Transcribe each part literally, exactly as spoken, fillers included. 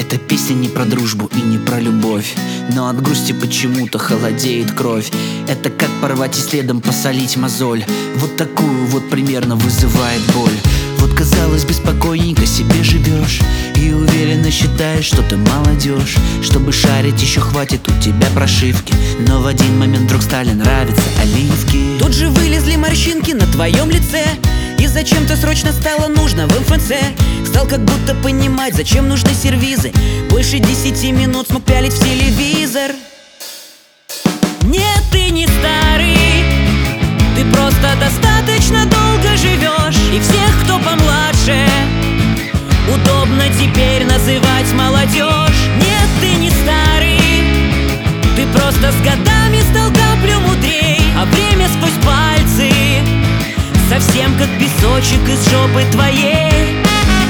Эта песня не про дружбу и не про любовь, но от грусти почему-то холодеет кровь. Это как порвать и следом посолить мозоль. Вот такую вот примерно вызывает боль. Вот казалось бы спокойненько себе живешь и уверенно считаешь, что ты молодежь. Чтобы шарить еще хватит у тебя прошивки, но в один момент вдруг стали нравиться оливки. Тут же вылезли морщинки на твоем лице, и зачем-то срочно стало нужно в эм эф цэ. Стал как будто понимать, зачем нужны сервизы. Больше десяти минут смог пялить в телевизор. Нет, ты не старый, ты просто достаточно долго живешь. И всех, кто помладше, удобно теперь называть молодежь. Нет, ты не старый, ты просто с годами стал каплю мудрей. А время сквозь пальцы совсем как песочек из жопы твоей.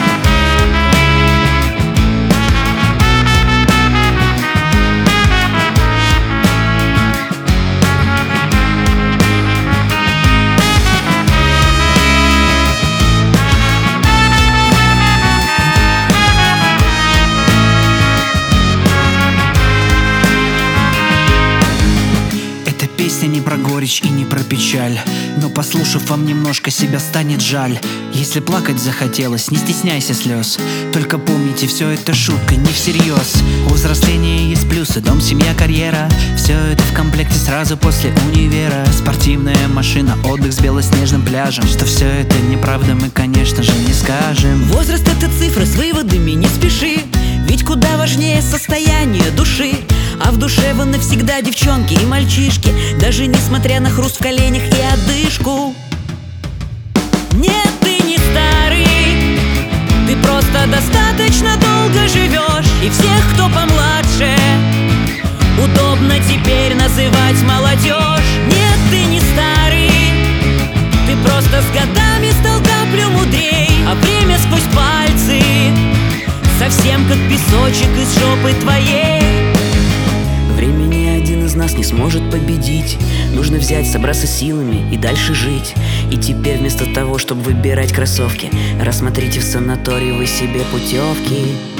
Песня не про горечь и не про печаль, но послушав вам немножко, себя станет жаль. Если плакать захотелось, не стесняйся слез. Только помните, все это шутка, не всерьез. У взросления есть плюсы: дом, семья, карьера. Все это в комплекте сразу после универа. Спортивная машина, отдых с белоснежным пляжем. Что все это неправда, мы, конечно же, не скажем. Возраст — это цифра, с выводами не спеши, ведь куда важнее состояние души. А в душе вы навсегда, девчонки и мальчишки, даже несмотря на хруст в коленях и одышку. Нет, ты не старый, ты просто достаточно долго живешь. И всех, кто помладше, удобно теперь называть молодежь. Нет, ты не старый, ты просто с годами стал каплю мудрей. А время сквозь пальцы совсем как песочек из жопы твоей. Время ни один из нас не сможет победить. Нужно взять, собраться силами и дальше жить. И теперь вместо того, чтобы выбирать кроссовки, рассмотрите в санатории вы себе путевки.